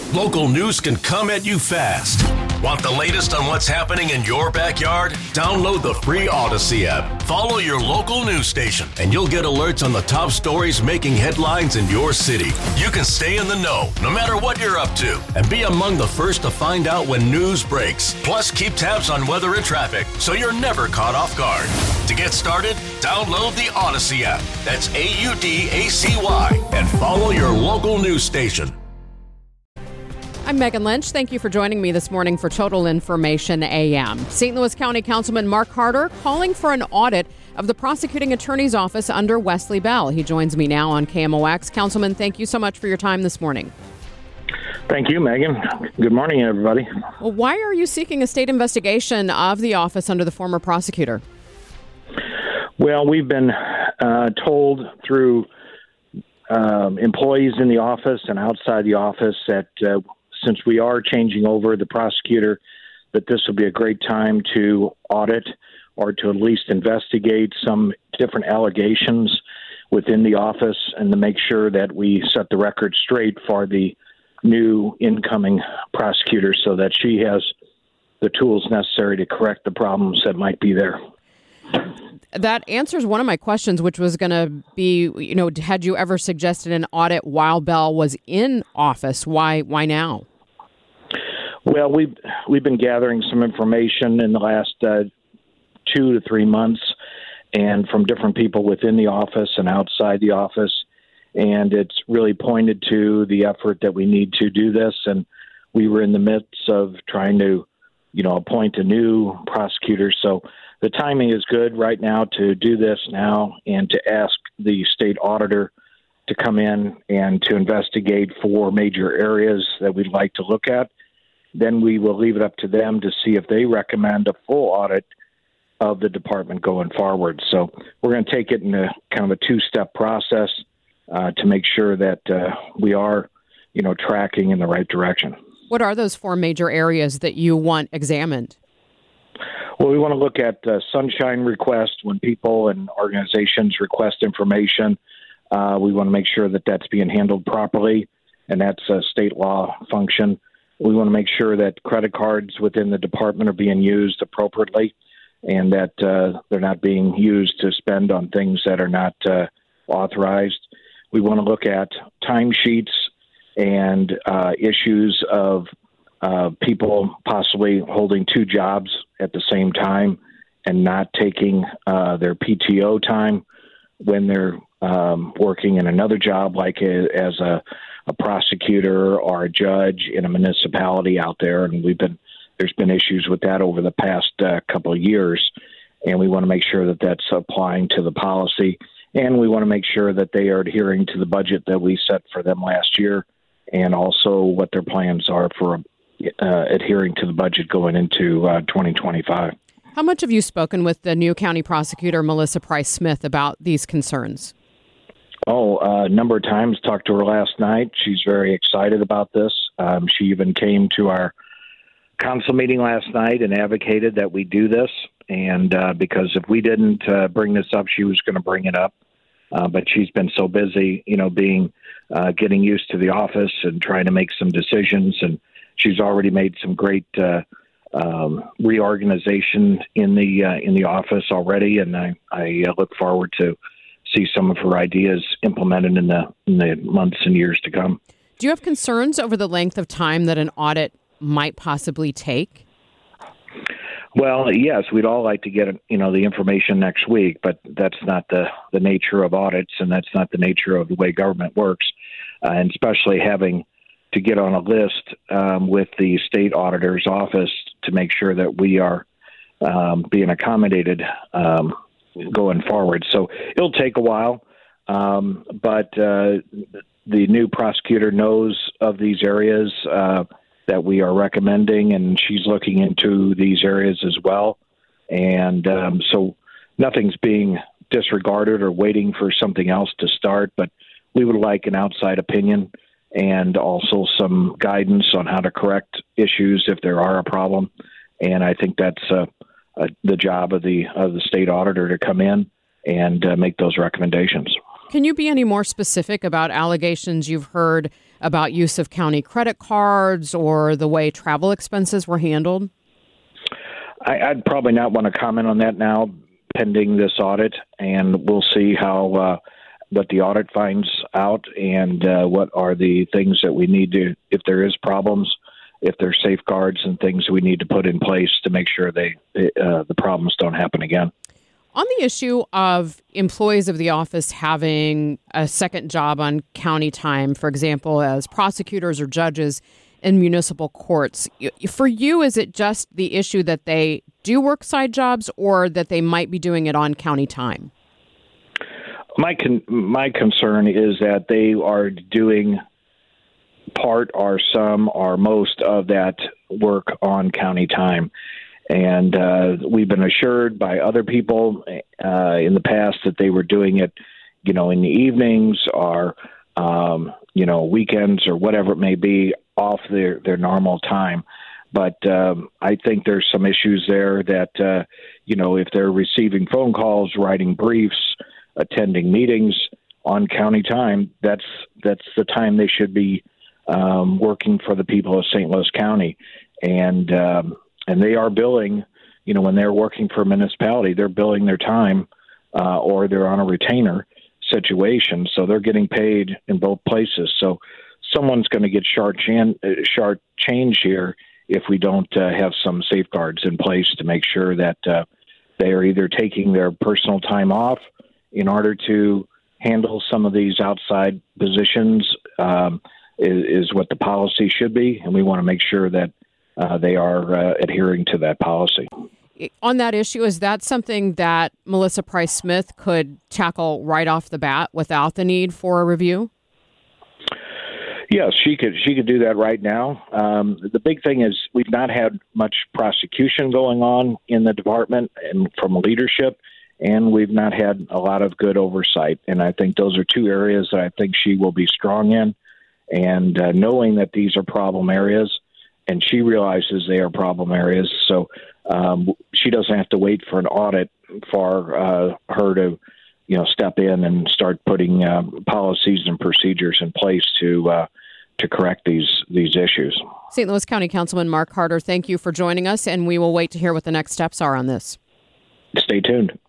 Local news can come at you fast. Want the latest on what's happening in your backyard? Download the free Odyssey app. Follow your local news station, and you'll get alerts on the top stories making headlines in your city. You can stay in the know, no matter what you're up to, and be among the first to find out when news breaks. Plus, keep tabs on weather and traffic, so you're never caught off guard. To get started, download the Odyssey app. That's AUDACY, and follow your local news station. I'm Megan Lynch. Thank you for joining me this morning for Total Information AM. St. Louis County Councilman Mark Carter calling for an audit of the prosecuting attorney's office under Wesley Bell. He joins me now on KMOX. Councilman, thank you so much for your time this morning. Thank you, Megan. Good morning, everybody. Well, why are you seeking a state investigation of the office under the former prosecutor? Well, we've been told through employees in the office and outside the office that since we are changing over the prosecutor, that this will be a great time to audit or to at least investigate some different allegations within the office and to make sure that we set the record straight for the new incoming prosecutor so that she has the tools necessary to correct the problems that might be there. That answers one of my questions, which was going to be, had you ever suggested an audit while Bell was in office? Why now? Well, we've been gathering some information in the last 2 to 3 months, and from different people within the office and outside the office, and it's really pointed to the effort that we need to do this. And we were in the midst of trying to, appoint a new prosecutor. So the timing is good right now to do this now and to ask the state auditor to come in and to investigate 4 major areas that we'd like to look at. Then we will leave it up to them to see if they recommend a full audit of the department going forward. So we're going to take it in a kind of a 2-step process to make sure that we are, tracking in the right direction. What are those 4 major areas that you want examined? Well, we want to look at sunshine requests when people and organizations request information. We want to make sure that that's being handled properly, and that's a state law function. We want to make sure that credit cards within the department are being used appropriately and that they're not being used to spend on things that are not authorized. We want to look at timesheets and issues of people possibly holding 2 jobs at the same time and not taking their PTO time when they're working in another job, like as a prosecutor or a judge in a municipality out there. And there's been issues with that over the past couple of years. And we want to make sure that that's applying to the policy. And we want to make sure that they are adhering to the budget that we set for them last year, and also what their plans are for adhering to the budget going into 2025. How much have you spoken with the new county prosecutor, Melissa Price Smith, about these concerns? A number of times. Talked to her last night. She's very excited about this. She even came to our council meeting last night and advocated that we do this. And because if we didn't bring this up, she was going to bring it up. But she's been so busy, getting used to the office and trying to make some decisions. And she's already made some great reorganization in the office already. And I look forward to see some of her ideas implemented in the months and years to come. Do you have concerns over the length of time that an audit might possibly take? Well, yes, we'd all like to get, the information next week, but that's not the nature of audits, and that's not the nature of the way government works, and especially having to get on a list with the state auditor's office to make sure that we are being accommodated going forward. So it'll take a while, but the new prosecutor knows of these areas that we are recommending, and she's looking into these areas as well. And so nothing's being disregarded or waiting for something else to start, but we would like an outside opinion and also some guidance on how to correct issues if there are a problem. And I think that's the job of the state auditor to come in and make those recommendations. Can you be any more specific about allegations you've heard about use of county credit cards or the way travel expenses were handled? I'd probably not want to comment on that now, pending this audit, and we'll see how what the audit finds out and what are the things that we need to, if there is problems, if there's safeguards and things we need to put in place to make sure the problems don't happen again. On the issue of employees of the office having a second job on county time, for example, as prosecutors or judges in municipal courts, for you, is it just the issue that they do work side jobs or that they might be doing it on county time? My concern is that they are doing part or some or most of that work on county time. And we've been assured by other people in the past that they were doing it, in the evenings or, weekends or whatever it may be off their normal time. But I think there's some issues there that, if they're receiving phone calls, writing briefs, attending meetings on county time, that's the time they should be working for the people of St. Louis County. And they are billing, when they're working for a municipality, they're billing their time or they're on a retainer situation. So they're getting paid in both places. So someone's going to get short change here if we don't have some safeguards in place to make sure that they are either taking their personal time off in order to handle some of these outside positions is what the policy should be. And we want to make sure that they are adhering to that policy. On that issue, is that something that Melissa Price Smith could tackle right off the bat without the need for a review? Yes, she could do that right now. The big thing is we've not had much prosecution going on in the department and from leadership, and we've not had a lot of good oversight. And I think those are two areas that I think she will be strong in. And knowing that these are problem areas, and she realizes they are problem areas, so she doesn't have to wait for an audit for her to, step in and start putting policies and procedures in place to correct these issues. St. Louis County Councilman Mark Harder, thank you for joining us, and we will wait to hear what the next steps are on this. Stay tuned.